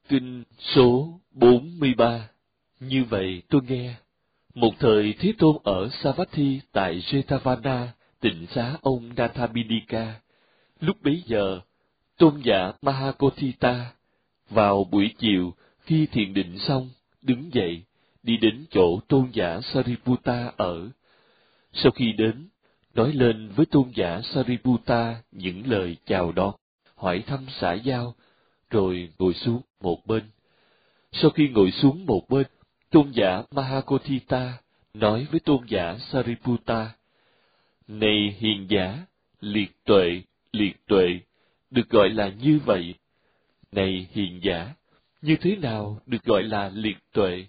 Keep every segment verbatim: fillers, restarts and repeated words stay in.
Kinh số bốn mươi ba. Như vậy tôi nghe, một thời Thế Tôn ở Savatthi tại Jetavana, tịnh xá ông Nathabindika. Lúc bấy giờ, tôn giả Mahakotthita vào buổi chiều khi thiền định xong, đứng dậy, đi đến chỗ tôn giả Sariputta ở. Sau khi đến, nói lên với tôn giả Sariputta những lời chào đón, hỏi thăm xã giao, rồi ngồi xuống một bên. Sau khi ngồi xuống một bên, tôn giả Mahakotthita nói với tôn giả Sariputta: Này hiền giả, liệt tuệ, liệt tuệ, được gọi là như vậy. Này hiền giả, như thế nào được gọi là liệt tuệ?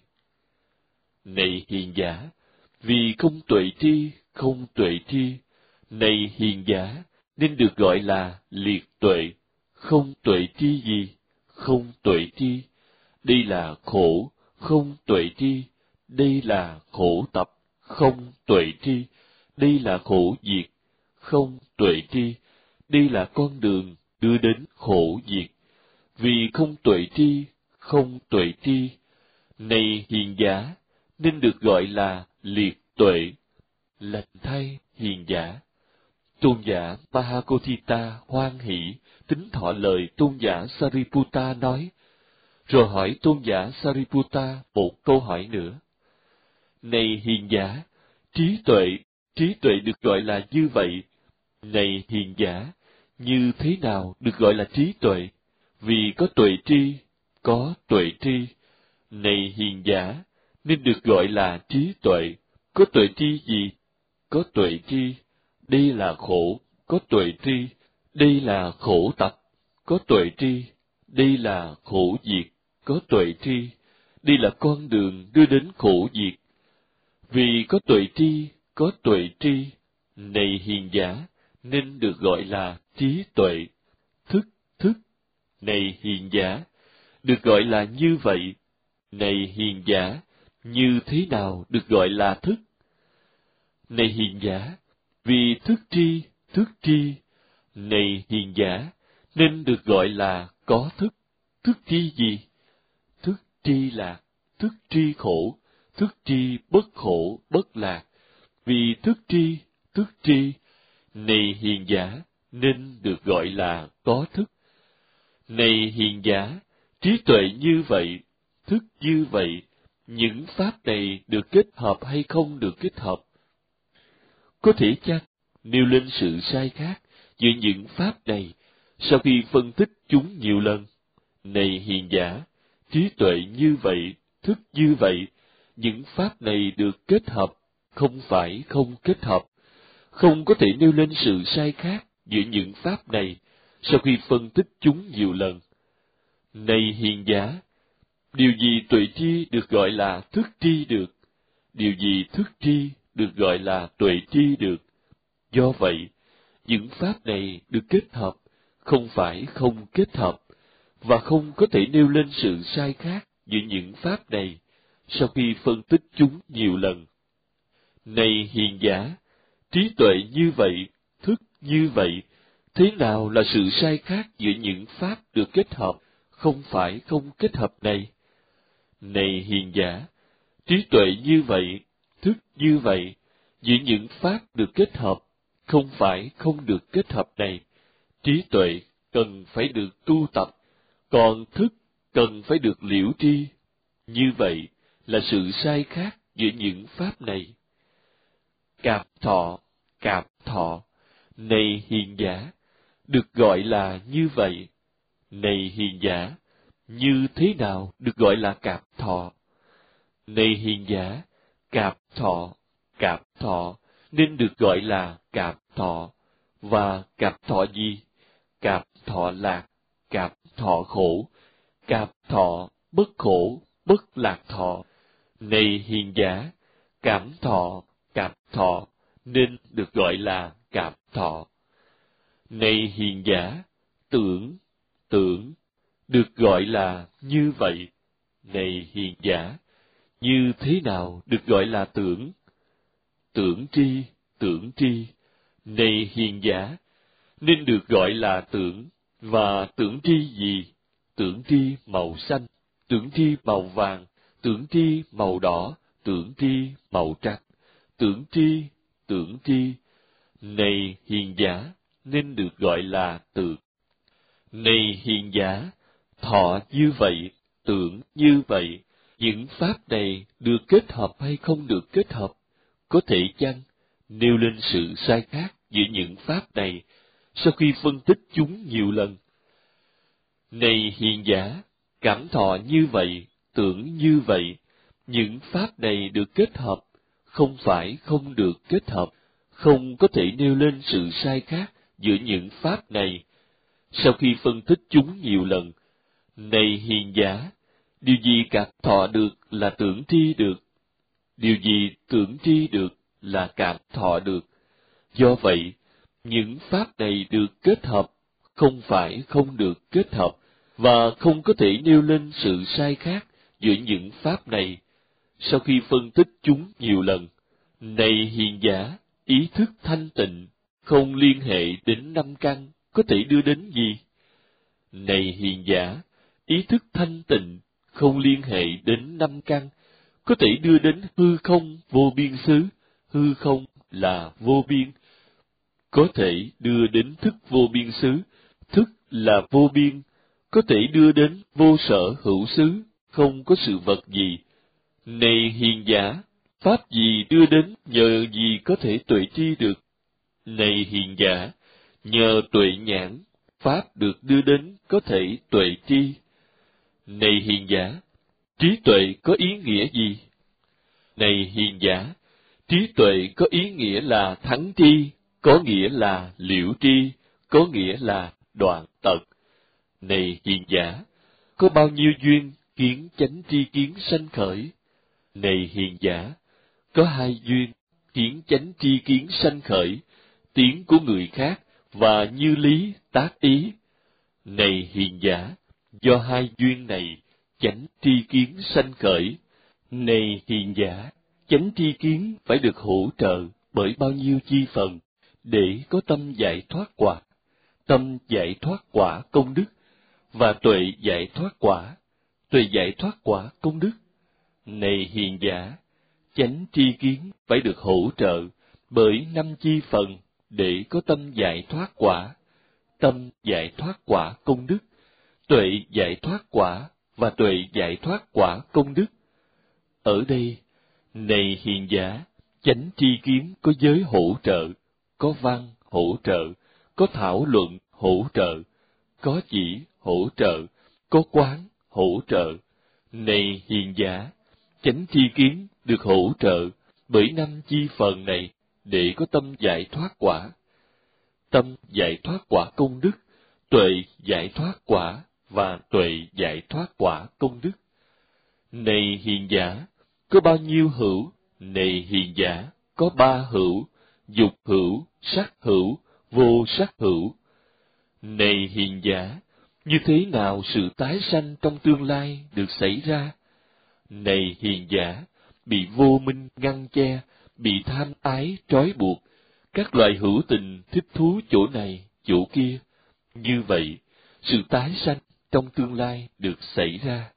Này hiền giả, vì không tuệ tri, không tuệ tri. Này hiền giả, nên được gọi là liệt tuệ. Không tuệ tri gì? Không tuệ tri. Đây là khổ, không tuệ tri. Đây là khổ tập, không tuệ tri. Đây là khổ diệt, không tuệ tri. Đây là con đường đưa đến khổ diệt. Vì không tuệ tri, không tuệ tri. Này hiền giả, nên được gọi là liệt tuệ. Lành thay hiền giả. Tôn giả Mahakotthita hoan hỷ, tính thọ lời tôn giả Sariputta nói, rồi hỏi tôn giả Sariputta một câu hỏi nữa. Này hiền giả, trí tuệ, trí tuệ được gọi là như vậy. Này hiền giả, như thế nào được gọi là trí tuệ? Vì có tuệ tri, có tuệ tri. Này hiền giả, nên được gọi là trí tuệ. Có tuệ tri gì? Có tuệ tri. Đây là khổ, có tuệ tri. Đây là khổ tập, có tuệ tri. Đây là khổ diệt, có tuệ tri. Đây là con đường đưa đến khổ diệt. Vì có tuệ tri, có tuệ tri. Này hiền giả, nên được gọi là trí tuệ. Thức, thức. Này hiền giả, được gọi là như vậy. Này hiền giả, như thế nào được gọi là thức? Này hiền giả, vì thức tri, thức tri. Này hiền giả, nên được gọi là có thức. Thức tri gì? Thức tri lạc, thức tri khổ, thức tri bất khổ, bất lạc. Vì thức tri, thức tri. Này hiền giả, nên được gọi là có thức. Này hiền giả, trí tuệ như vậy, thức như vậy, những pháp này được kết hợp hay không được kết hợp? Có thể chăng nêu lên sự sai khác giữa những pháp này sau khi phân tích chúng nhiều lần? Này hiền giả, trí tuệ như vậy, thức như vậy, những pháp này được kết hợp, không phải không kết hợp. Không có thể nêu lên sự sai khác giữa những pháp này sau khi phân tích chúng nhiều lần. Này hiền giả, điều gì tuệ tri được gọi là thức tri được? Điều gì thức tri được gọi là tuệ tri được? Do vậy, những pháp này được kết hợp, không phải không kết hợp, và không có thể nêu lên sự sai khác giữa những pháp này sau khi phân tích chúng nhiều lần. Này hiền giả, trí tuệ như vậy, thức như vậy, thế nào là sự sai khác giữa những pháp được kết hợp, không phải không kết hợp này? Này hiền giả, trí tuệ như vậy, thức như vậy, giữa những pháp được kết hợp, không phải không được kết hợp này. Trí tuệ cần phải được tu tập, còn thức cần phải được liễu tri. Như vậy là sự sai khác giữa những pháp này. Cạp thọ, cạp thọ. Này hiền giả, được gọi là như vậy. Này hiền giả, như thế nào được gọi là cạp thọ? Này hiền giả, cạp thọ, cạp thọ, nên được gọi là cạp thọ. Và cạp thọ gì? Cạp thọ lạc, cạp thọ khổ, cạp thọ bất khổ, bất lạc thọ. Này hiền giả, cảm thọ, cạp thọ, nên được gọi là cạp thọ. Này hiền giả, tưởng, tưởng, được gọi là như vậy. Này hiền giả, như thế nào được gọi là tưởng? Tưởng tri, tưởng tri. Này hiền giả, nên được gọi là tưởng, và tưởng tri gì? tưởng tri màu xanh, tưởng tri màu vàng, tưởng tri màu đỏ, tưởng tri màu trắng, tưởng tri, tưởng tri. Này hiền giả, nên được gọi là tượng. Này hiền giả, thọ như vậy, tưởng như vậy, những pháp này được kết hợp hay không được kết hợp? Có thể chăng nêu lên sự sai khác giữa những pháp này sau khi phân tích chúng nhiều lần? Này hiền giả, cảm thọ như vậy, tưởng như vậy, những pháp này được kết hợp, không phải không được kết hợp, không có thể nêu lên sự sai khác giữa những pháp này sau khi phân tích chúng nhiều lần. Này hiền giả, điều gì cảm thọ được là tưởng tri được, điều gì tưởng tri được là cảm thọ được. Do vậy, những pháp này được kết hợp, không phải không được kết hợp, và không có thể nêu lên sự sai khác giữa những pháp này sau khi phân tích chúng nhiều lần. Này hiền giả, ý thức thanh tịnh, không liên hệ đến năm căn, có thể đưa đến gì? Này hiền giả, ý thức thanh tịnh, không liên hệ đến năm căn, có thể đưa đến hư không vô biên xứ, hư không là vô biên. Có thể đưa đến thức vô biên xứ, thức là vô biên, có thể đưa đến vô sở hữu xứ, không có sự vật gì. Này hiền giả, pháp gì đưa đến nhờ gì có thể tuệ tri được? Này hiền giả, nhờ tuệ nhãn, pháp được đưa đến có thể tuệ tri. Này hiền giả, trí tuệ có ý nghĩa gì? Này hiền giả, trí tuệ có ý nghĩa là thắng tri, có nghĩa là liễu tri, có nghĩa là đoạn tận. Này hiền giả, có bao nhiêu duyên kiến chánh tri kiến sanh khởi? Này hiền giả, có hai duyên kiến chánh tri kiến sanh khởi, tiếng của người khác và như lý tác ý. Này hiền giả, do hai duyên này chánh tri kiến sanh khởi. Này hiền giả, chánh tri kiến phải được hỗ trợ bởi bao nhiêu chi phần để có tâm giải thoát quả, tâm giải thoát quả công đức, và tuệ giải thoát quả, tuệ giải thoát quả công đức. Này hiền giả, chánh tri kiến phải được hỗ trợ bởi năm chi phần để có tâm giải thoát quả, tâm giải thoát quả công đức, tuệ giải thoát quả và tuệ giải thoát quả công đức. Ở đây, này hiền giả, chánh tri kiến có giới hỗ trợ, có văn hỗ trợ, có thảo luận hỗ trợ, có chỉ hỗ trợ, có quán hỗ trợ. Này hiền giả, chánh tri kiến được hỗ trợ bởi năm chi phần này để có tâm giải thoát quả, tâm giải thoát quả công đức, tuệ giải thoát quả và tuệ giải thoát quả công đức. Này hiền giả, có bao nhiêu hữu? Này hiền giả, có ba hữu: dục hữu, sắc hữu, vô sắc hữu. Này hiền giả, như thế nào sự tái sanh trong tương lai được xảy ra? Này hiền giả, bị vô minh ngăn che, bị tham ái trói buộc, các loại hữu tình thích thú chỗ này, chỗ kia. Như vậy, sự tái sanh trong tương lai được xảy ra.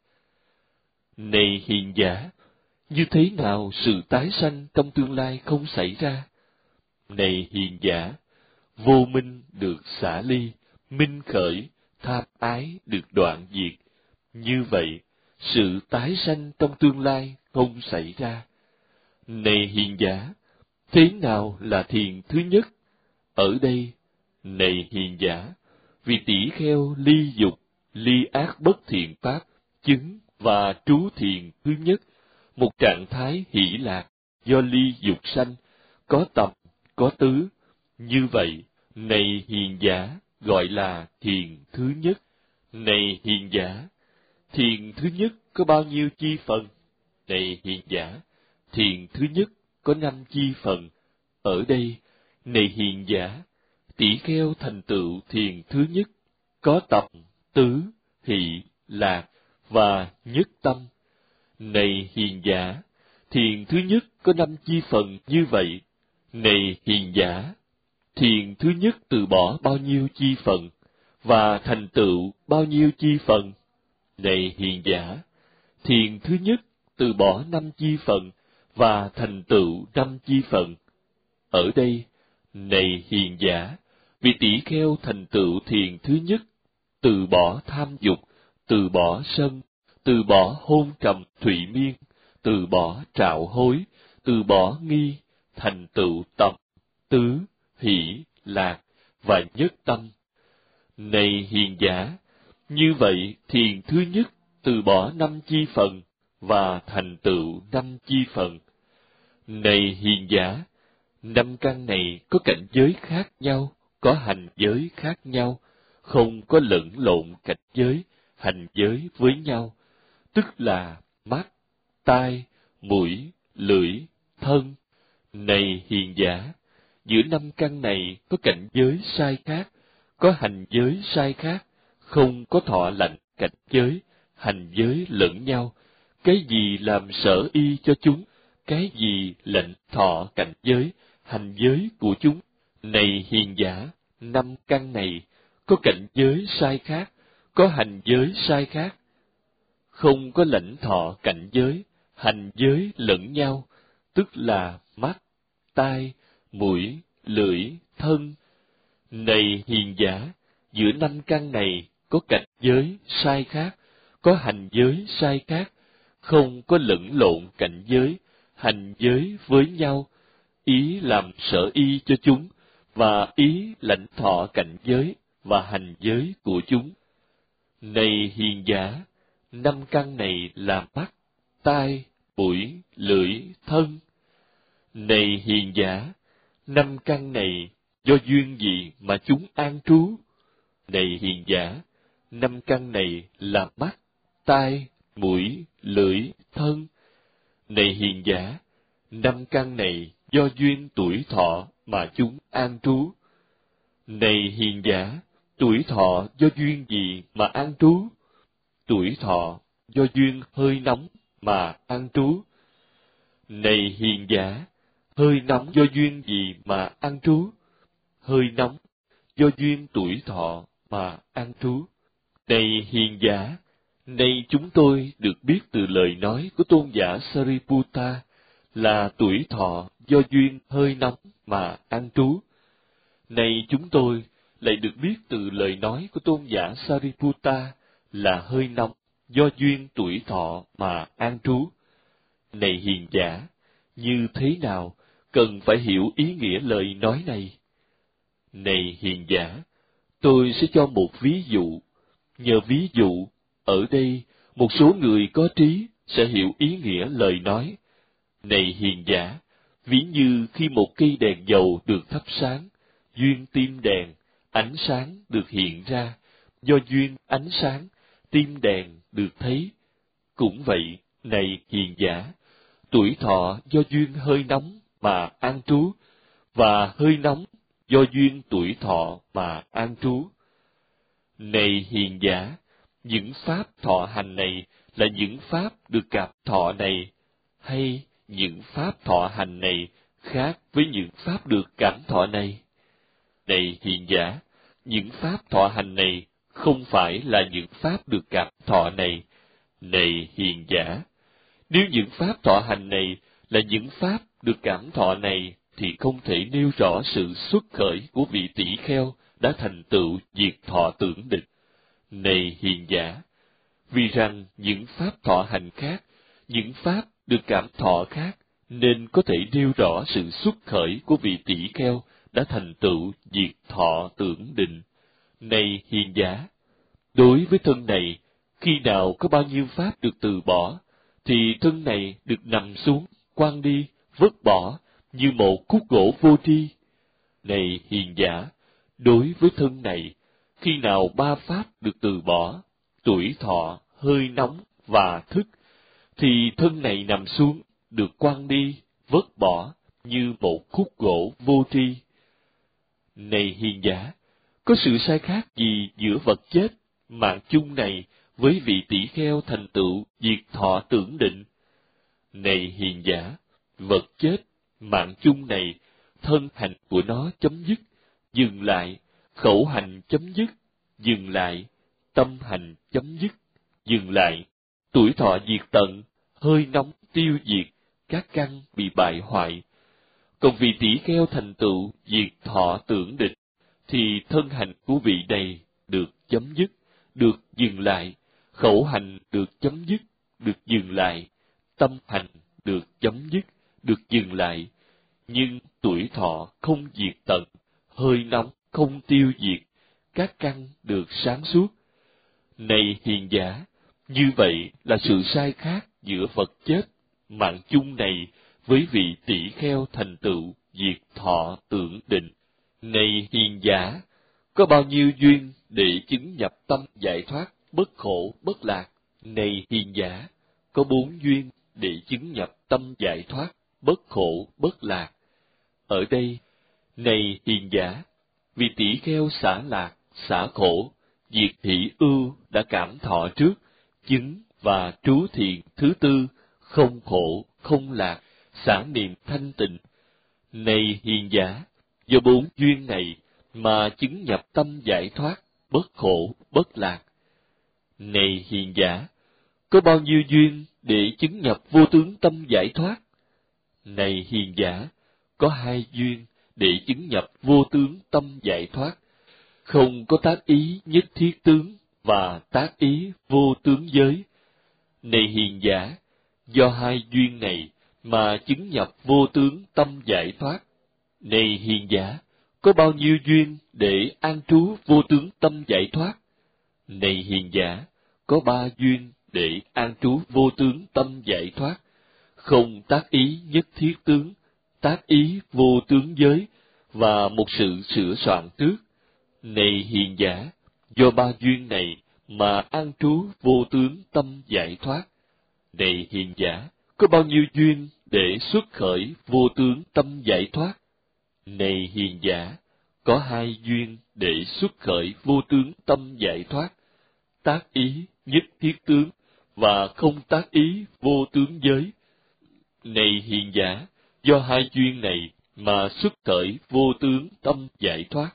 Này hiền giả, như thế nào sự tái sanh trong tương lai không xảy ra? Này hiền giả, vô minh được xả ly, minh khởi, tham ái được đoạn diệt. Như vậy, sự tái sanh trong tương lai không xảy ra. Này hiền giả, thế nào là thiền thứ nhất? Ở đây, này hiền giả, vì tỷ kheo ly dục, ly ác bất thiện pháp, chứng và trú thiền thứ nhất, một trạng thái hỷ lạc, do ly dục sanh, có tập, có tứ. Như vậy, này hiền giả, gọi là thiền thứ nhất. Này hiền giả, thiền thứ nhất có bao nhiêu chi phần? Này hiền giả, thiền thứ nhất có năm chi phần. Ở đây, này hiền giả, tỷ kheo thành tựu thiền thứ nhất, có tập, tứ, hỷ, lạc và nhất tâm. Này hiền giả, thiền thứ nhất có năm chi phần như vậy. Này hiền giả, thiền thứ nhất từ bỏ bao nhiêu chi phần và thành tựu bao nhiêu chi phần? Này hiền giả, thiền thứ nhất từ bỏ năm chi phận và thành tựu năm chi phận. Ở đây, này hiền giả, vị tỷ kheo thành tựu thiền thứ nhất, từ bỏ tham dục, từ bỏ sân, từ bỏ hôn trầm thụy miên, từ bỏ trạo hối, từ bỏ nghi, thành tựu tập, tứ, hỷ, lạc và nhất tâm. Này hiền giả, như vậy thiền thứ nhất từ bỏ năm chi phận và thành tựu năm chi phận. Này hiền giả, năm căn này có cảnh giới khác nhau, có hành giới khác nhau, không có lẫn lộn cảnh giới, hành giới với nhau, tức là mắt, tai, mũi, lưỡi, thân. Này hiền giả, giữa năm căn này có cảnh giới sai khác, có hành giới sai khác, không có thọ lạnh cảnh giới, hành giới lẫn nhau. Cái gì làm sở y cho chúng, cái gì lệnh thọ cảnh giới, hành giới của chúng. Này hiền giả, năm căn này có cảnh giới sai khác, có hành giới sai khác, không có lãnh thọ cảnh giới, hành giới lẫn nhau, tức là mắt, tai, mũi, lưỡi, thân. Này hiền giả, giữa năm căn này có cảnh giới sai khác, có hành giới sai khác, không có lẫn lộn cảnh giới, hành giới với nhau, ý làm sở y cho chúng, và ý lãnh thọ cảnh giới và hành giới của chúng. Này hiền giả, năm căn này là mắt, tai, mũi, lưỡi, thân. Này hiền giả, năm căn này do duyên gì mà chúng an trú? Này hiền giả, năm căn này là mắt, tai, mũi, lưỡi, thân. Này hiền giả, năm căn này do duyên tuổi thọ mà chúng an trú. Này hiền giả, tuổi thọ do duyên gì mà an trú? Tuổi thọ do duyên hơi nóng mà an trú. Này hiền giả, hơi nóng do duyên gì mà an trú? Hơi nóng do duyên tuổi thọ mà an trú. Này hiền giả, nay chúng tôi được biết từ lời nói của tôn giả Sariputta là tuổi thọ do duyên hơi nóng mà an trú. Nay chúng tôi lại được biết từ lời nói của tôn giả Sariputta là hơi nóng do duyên tuổi thọ mà an trú. Này hiền giả, như thế nào cần phải hiểu ý nghĩa lời nói này? Này hiền giả, tôi sẽ cho một ví dụ. Nhờ ví dụ, ở đây một số người có trí sẽ hiểu ý nghĩa lời nói. Này hiền giả, ví như khi một cây đèn dầu được thắp sáng, duyên tim đèn, ánh sáng được hiện ra, do duyên ánh sáng, tim đèn được thấy. Cũng vậy, này hiền giả, tuổi thọ do duyên hơi nóng mà an trú, và hơi nóng do duyên tuổi thọ mà an trú. Này hiền giả, những pháp thọ hành này là những pháp được cảm thọ này, hay những pháp thọ hành này khác với những pháp được cảm thọ này? Này hiền giả, những pháp thọ hành này không phải là những pháp được cảm thọ này. Này hiền giả, nếu những pháp thọ hành này là những pháp được cảm thọ này, thì không thể nêu rõ sự xuất khởi của vị tỷ kheo đã thành tựu diệt thọ tưởng định. Này hiền giả, vì rằng những pháp thọ hành khác, những pháp được cảm thọ khác, nên có thể nêu rõ sự xuất khởi của vị tỷ kheo đã thành tựu diệt thọ tưởng định. Này hiền giả, đối với thân này, khi nào có bao nhiêu pháp được từ bỏ, thì thân này được nằm xuống, quăng đi, vứt bỏ, như một khúc gỗ vô tri. Này hiền giả, đối với thân này, khi nào ba pháp được từ bỏ, tuổi thọ, hơi nóng và thức, thì thân này nằm xuống, được quăng đi, vứt bỏ, như một khúc gỗ vô tri. Này hiền giả, có sự sai khác gì giữa vật chết, mạng chung này, với vị tỷ kheo thành tựu diệt thọ tưởng định? Này hiền giả, vật chết, mạng chung này, thân hành của nó chấm dứt, dừng lại, khẩu hành chấm dứt, dừng lại, tâm hành chấm dứt, dừng lại, tuổi thọ diệt tận, hơi nóng tiêu diệt, các căn bị bại hoại. Còn vị tỷ kheo thành tựu diệt thọ tưởng định, thì thân hành của vị này được chấm dứt, được dừng lại, khẩu hành được chấm dứt, được dừng lại, tâm hành được chấm dứt, được dừng lại. Nhưng tuổi thọ không diệt tận, hơi nóng không tiêu diệt, các căn được sáng suốt. Này hiền giả, như vậy là sự sai khác giữa vật chết, mạng chung này với vị tỷ kheo thành tựu diệt thọ tưởng định. Này hiền giả, có bao nhiêu duyên để chứng nhập tâm giải thoát, bất khổ, bất lạc? Này hiền giả, có bốn duyên để chứng nhập tâm giải thoát, bất khổ, bất lạc. Ở đây, này hiền giả, vị tỷ kheo xả lạc, xả khổ, diệt hỷ ưu đã cảm thọ trước, chứng và trú thiền thứ tư, không khổ, không lạc, xả niệm thanh tịnh. Này hiền giả, do bốn duyên này mà chứng nhập tâm giải thoát, bất khổ, bất lạc. Này hiền giả, có bao nhiêu duyên để chứng nhập vô tướng tâm giải thoát? Này hiền giả, có hai duyên để chứng nhập vô tướng tâm giải thoát, không có tác ý nhất thiết tướng và tác ý vô tướng giới. Này hiền giả, do hai duyên này mà chứng nhập vô tướng tâm giải thoát. Này hiền giả, có bao nhiêu duyên để an trú vô tướng tâm giải thoát? Này hiền giả, có ba duyên để an trú vô tướng tâm giải thoát, không tác ý nhất thiết tướng, tác ý vô tướng giới, và một sự sửa soạn trước. Này hiền giả, do ba duyên này mà an trú vô tướng tâm giải thoát. Này hiền giả, có bao nhiêu duyên để xuất khởi vô tướng tâm giải thoát? Này hiền giả, có hai duyên để xuất khởi vô tướng tâm giải thoát, tác ý nhất thiết tướng và không tác ý vô tướng giới. Này hiền giả, do hai duyên này mà xuất khởi vô tướng tâm giải thoát.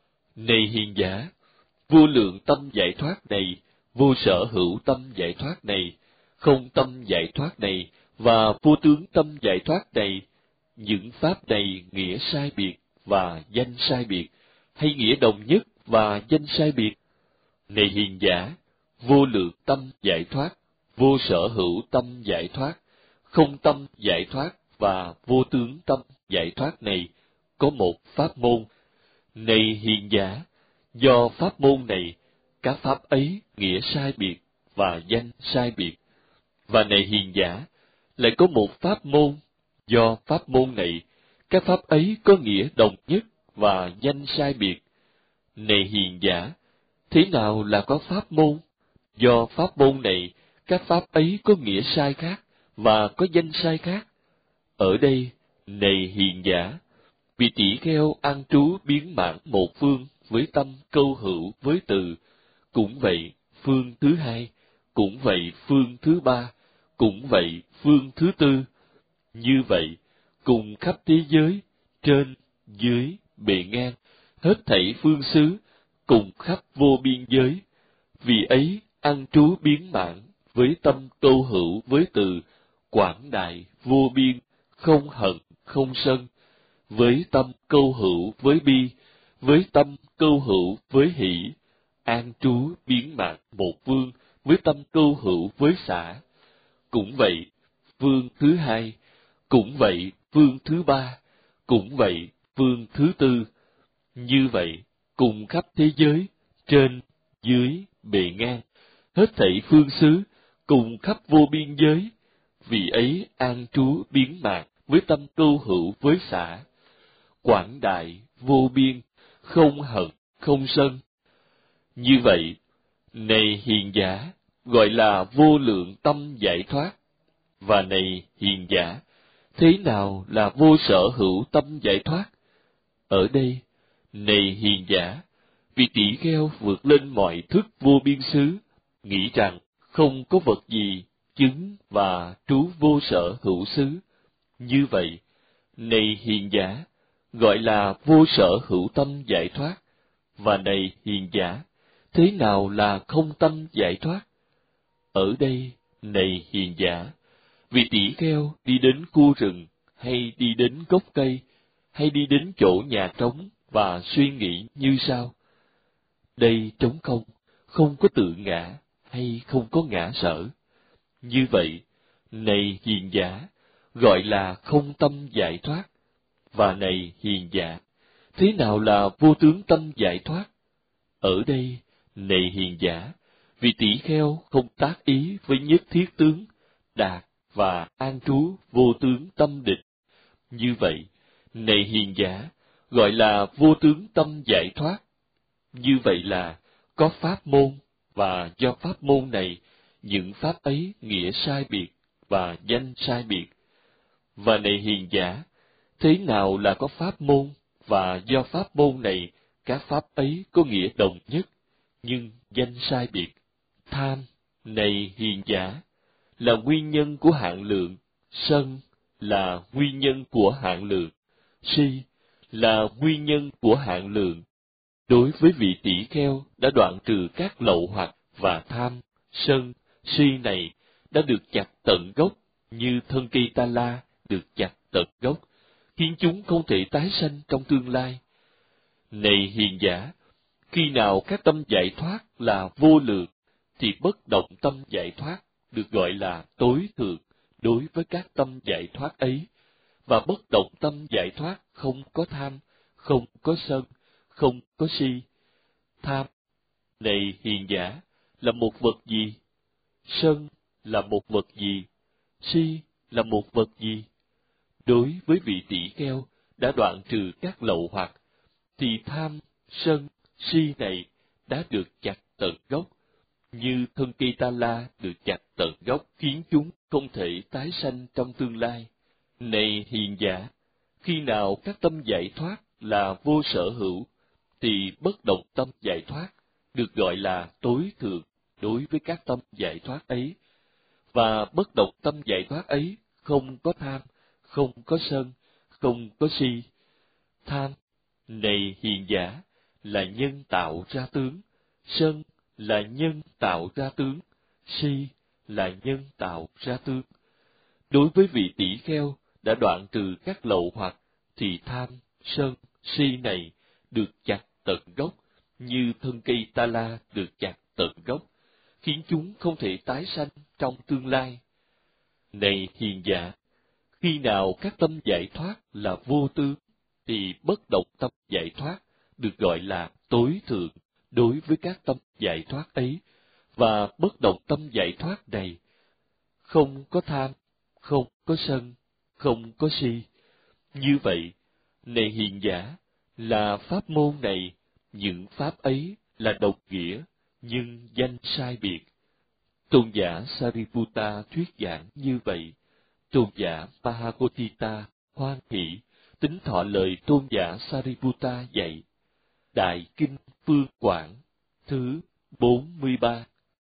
Này hiền giả, vô lượng tâm giải thoát này, vô sở hữu tâm giải thoát này, không tâm giải thoát này và vô tướng tâm giải thoát này, những pháp này nghĩa sai biệt và danh sai biệt, hay nghĩa đồng nhất và danh sai biệt? Này hiền giả, vô lượng tâm giải thoát, vô sở hữu tâm giải thoát, không tâm giải thoát và vô tướng tâm giải thoát này có một pháp môn. Này hiền giả, do pháp môn này, các pháp ấy nghĩa sai biệt và danh sai biệt. Và này hiền giả, lại có một pháp môn, do pháp môn này, các pháp ấy có nghĩa đồng nhất và danh sai biệt. Này hiền giả, thế nào là có pháp môn? Do pháp môn này, các pháp ấy có nghĩa sai khác và có danh sai khác. Ở đây, này hiền giả, vị tỷ kheo an trú biến mạng một phương với tâm câu hữu với từ, cũng vậy phương thứ hai, cũng vậy phương thứ ba, cũng vậy phương thứ tư. Như vậy, cùng khắp thế giới, trên, dưới, bề ngang, hết thảy phương xứ, cùng khắp vô biên giới, vì ấy an trú biến mạng với tâm câu hữu với từ, quảng đại vô biên, không hận không sân, với tâm câu hữu với bi, với tâm câu hữu với hỷ, an trú biến mạng một phương với tâm câu hữu với xả. Cũng vậy phương thứ hai, cũng vậy phương thứ ba, cũng vậy phương thứ tư. Như vậy cùng khắp thế giới, trên, dưới, bề ngang, hết thảy phương xứ, cùng khắp vô biên giới, vì ấy an trú biến mạng với tâm câu hữu với xả, quảng đại vô biên, không hận không sân. Như vậy, này hiền giả, gọi là vô lượng tâm giải thoát. Và này hiền giả, thế nào là vô sở hữu tâm giải thoát? Ở đây, này hiền giả, vị tỷ kheo vượt lên mọi thức vô biên xứ, nghĩ rằng không có vật gì chứng và trú vô sở hữu xứ. Như vậy, này hiền giả, gọi là vô sở hữu tâm giải thoát. Và này hiền giả, thế nào là không tâm giải thoát? Ở đây, này hiền giả, vị tỷ kheo đi đến khu rừng, hay đi đến gốc cây, hay đi đến chỗ nhà trống và suy nghĩ như sau: đây trống không, không có tự ngã, hay không có ngã sở. Như vậy, này hiền giả, gọi là không tâm giải thoát. Và này hiền giả, thế nào là vô tướng tâm giải thoát? Ở đây, này hiền giả, vị tỷ kheo không tác ý với nhất thiết tướng, đạt và an trú vô tướng tâm định. Như vậy, này hiền giả, gọi là vô tướng tâm giải thoát. Như vậy là có pháp môn, và do pháp môn này, những pháp ấy nghĩa sai biệt và danh sai biệt. Và này hiền giả, thế nào là có pháp môn, và do pháp môn này, các pháp ấy có nghĩa đồng nhất, nhưng danh sai biệt? Tham, này hiền giả, là nguyên nhân của hạn lượng, sân là nguyên nhân của hạn lượng, si là nguyên nhân của hạn lượng. Đối với vị tỷ kheo đã đoạn trừ các lậu hoặc và tham, sân, si này đã được chặt tận gốc, như thân cây ta la được chặt tận gốc, khiến chúng không thể tái sanh trong tương lai. Này hiền giả, khi nào các tâm giải thoát là vô lượng, thì bất động tâm giải thoát được gọi là tối thượng đối với các tâm giải thoát ấy, và bất động tâm giải thoát không có tham, không có sân, không có si. Tham, này hiền giả, là một vật gì? Sân là một vật gì? Si là một vật gì? Đối với vị tỷ kheo đã đoạn trừ các lậu hoặc, thì tham, sân, si này đã được chặt tận gốc, như thân cây ta la được chặt tận gốc, khiến chúng không thể tái sanh trong tương lai. Này hiền giả, khi nào các tâm giải thoát là vô sở hữu, thì bất động tâm giải thoát được gọi là tối thượng đối với các tâm giải thoát ấy, và bất động tâm giải thoát ấy không có tham, không có sân, không có si. Tham, này hiền giả, là nhân tạo ra tướng, sân là nhân tạo ra tướng, si là nhân tạo ra tướng. Đối với vị tỷ kheo đã đoạn trừ các lậu hoặc, thì tham, sân, si này được chặt tận gốc, như thân cây ta la được chặt tận gốc, khiến chúng không thể tái sanh trong tương lai. Này hiền giả, khi nào các tâm giải thoát là vô tư, thì bất động tâm giải thoát được gọi là tối thượng đối với các tâm giải thoát ấy, và bất động tâm giải thoát này không có tham, không có sân, không có si. Như vậy, này hiền giả, là pháp môn này, những pháp ấy là độc nghĩa, nhưng danh sai biệt. Tôn giả Sariputta thuyết giảng như vậy. Tôn giả Mahakotita hoan hỷ tín thọ lời tôn giả Sariputta dạy. Đại kinh Phương Quảng thứ bốn mươi ba.